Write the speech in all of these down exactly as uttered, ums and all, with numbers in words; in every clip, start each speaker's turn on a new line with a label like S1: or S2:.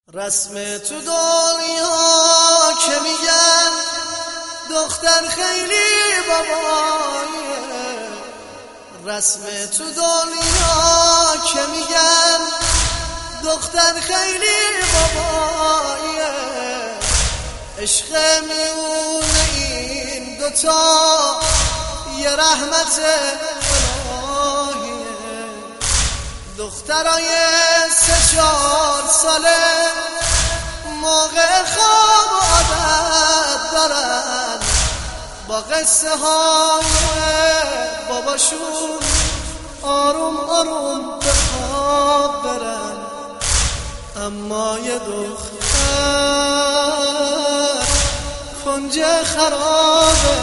S1: رسم تو دنیا که میگن دختر خیلی بابایه، رسم تو دنیا که میگن دختر خیلی بابایه، عشق میونه این دوتا یه رحمت الهیه. دخترای سه چهار ساله موقع خواب عادت دارن با قصه های باباشون آروم آروم به خواب برن، اما یه دختر کنج خرابه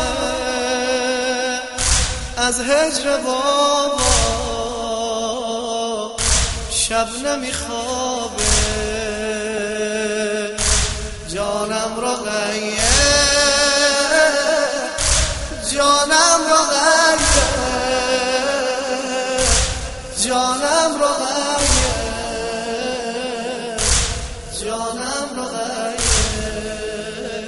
S1: از هجر بابا شب نمیخوابه. جانم رو غیه جانم رو غیه جانم رو غیه جانم رو غیه.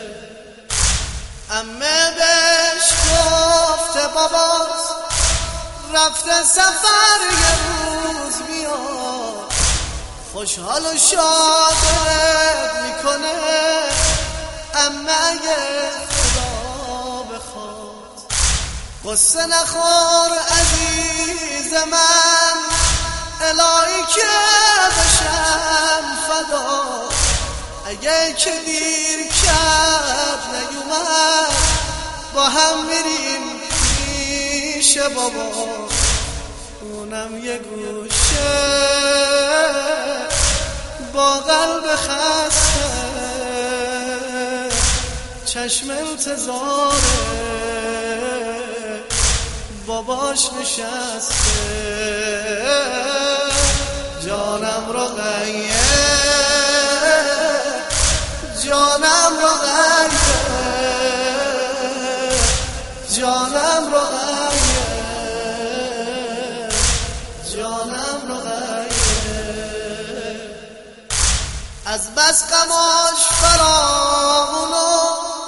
S1: عمه بهش گفته بابات رفته سفر یه روز میاد، خوشحال و شادت میکنه اما اگه خدا بخواد. قصه نخور عزیز من الهی که بشم فدا، اگه که دیر کرد نیومد با هم میریم پیش بابا، اونم یه گوشه با قلب خسته چشم انتظاره باباش نشسته. جانم رو غیه جانم رو غیه جانم رو غیه جانم رو غیه. از بس غماش فراغونو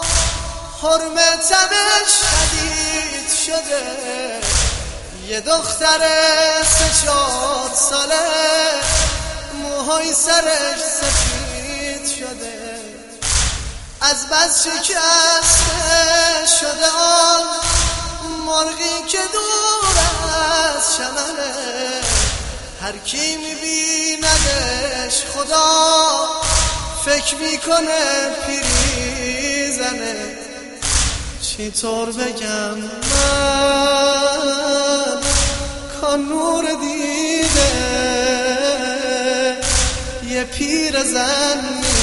S1: حرمتمش شدید شده، یه دختر سه چهار ساله موهای سرش سفید شده، از بس شکسته شده آن مرغی که دور از چمنه، هر کی میبیندش خدا فکر میکنه پیری زنه. چطور بگم من کان نور دیده یه پیر زن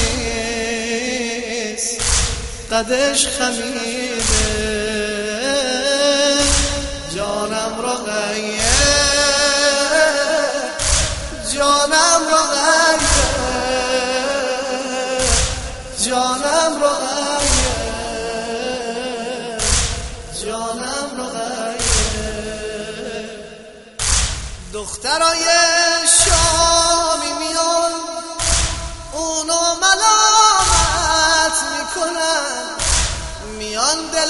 S1: نیست قدش خمیده. جانم رو غیه جانم رو غیه جانم رو غیه جانم رو غیه. دخترای شامی میان اونو ملامت میکنن، میان دل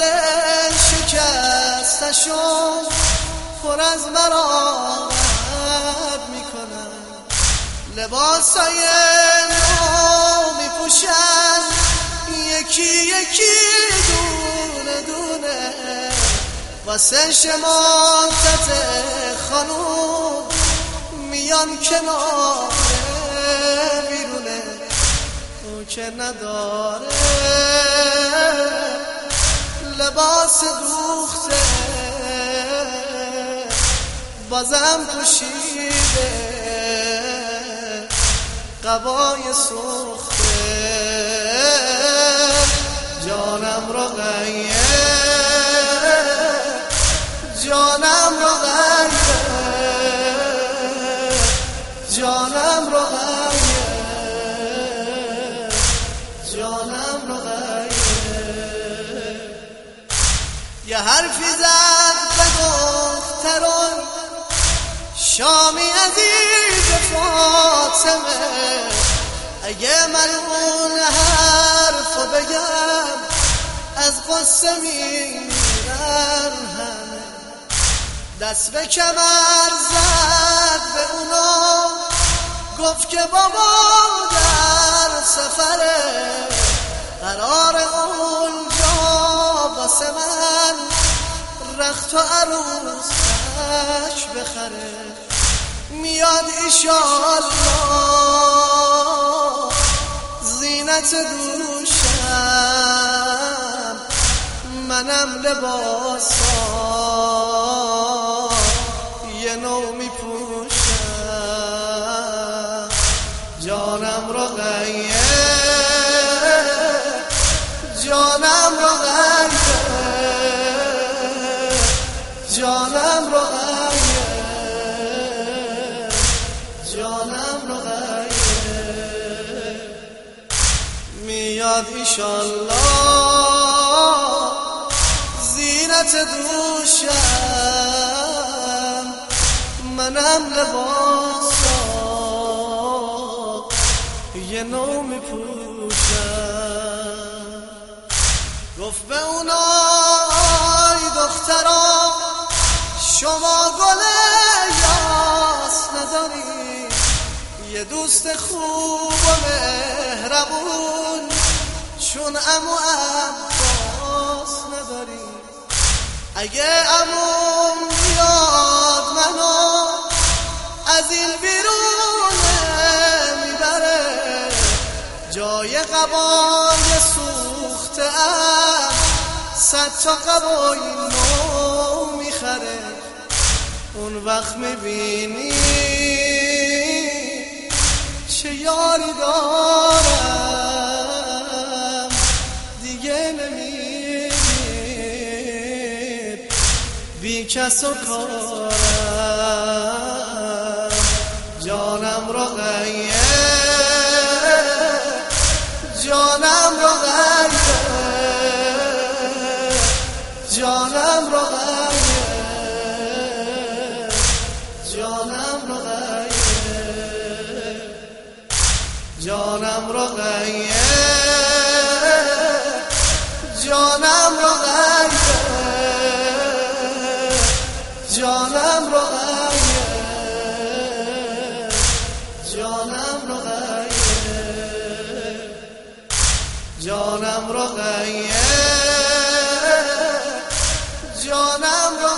S1: شکستشون پر از مرارت میکنن، لباسای نو میپوشن یکی یکی دونه دونه، واسه شماتت خانوم میان کنار بیرونه، او که نداره لباس دوخته بازم پوشیده قبای سوخته. جانم رو غیه جانم رو غیه جانم رو غیه جانم رو غیه. یه حرفی زد به دختران شامی عزیز فاطمه، اگه من اون حرفو بگم از قصه میرن همه. دست به کمر زد به اونا گفت که بابا در سفره، قرار اونجا واسه من رخت و عروسش بخره. میاد ایشالله زینت دوشم، منم لباسا یه نو میپوشم. جانم رقیه جانم رقیه جانم رقیه جانم رقیه. میاد ایشالله زینت دوشم، منم لباسا یه نو میپوشم. گفت به اونای دخترا شما گل یاس نداری، یه دوست خوب و مهربون چون عمو عباس نداری. اگه عموم بیاد منو از این بیرونه میبره، جای قبای سوخته ام صد تا قبای نو میخره. اون وقت میبینی چه یاری دارم، دیگه نمیبینی بی کس و کارم. جانم رقیه جانم رقیه جانم رقیه جانم رقیه جانم رقیه جانم رقیه جانم رقیه جانم رقیه جانم رقیه جانم رقیه